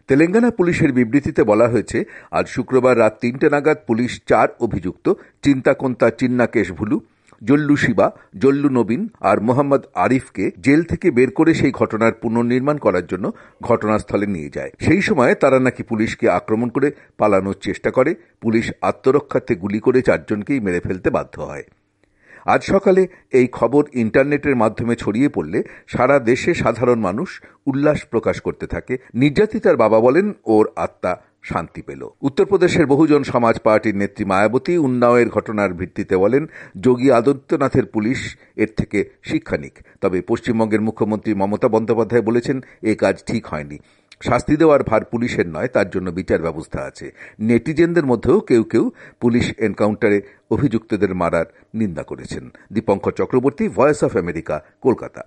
তেলেঙ্গানা পুলিশের বিবৃতিতে বলা হয়েছে, আজ শুক্রবার রাত ৩টে নাগাদ পুলিশ ৪ অভিযুক্ত চিন্তাকোন্তা চিন্নাকেশ ভুলু, জল্লু শিবা, জল্লু নবীন আর মোহাম্মদ আরিফকে জেল থেকে বের করে সেই ঘটনার পুনর্নির্মাণ করার জন্য ঘটনাস্থলে নিয়ে যায়। সেই সময় তারা নাকি পুলিশকে আক্রমণ করে পালানোর চেষ্টা করে। পুলিশ আত্মরক্ষার্থে গুলি করে ৪ জনকেই মেরে ফেলতে বাধ্য হয়। আজ সকালে এই খবর ইন্টারনেটের মাধ্যমে ছড়িয়ে পড়লে সারা দেশে সাধারণ মানুষ উল্লাস প্রকাশ করতে থাকে। নির্যাতিতার বাবা বলেন, ওর আত্মা শান্তি পেল। উত্তরপ্রদেশের বহুজন সমাজ পার্টির নেত্রী মায়াবতী উন্নাওয়ের ঘটনার ভিত্তিতে বলেন, যোগী আদিত্যনাথের পুলিশ এর থেকে শিক্ষা নিক। তবে পশ্চিমবঙ্গের মুখ্যমন্ত্রী মমতা বন্দ্যোপাধ্যায় বলেছেন, এ কাজ ঠিক হয়নি। শাস্তি দেওয়ার ভার পুলিশের নয়, তার জন্য বিচার ব্যবস্থা আছে। নেটিজেনদের মধ্যেও কেউ কেউ পুলিশ এনকাউন্টারে অভিযুক্তদের মারার নিন্দা করেছেন। Dipankar Chakraborty, voice of America, Kolkata.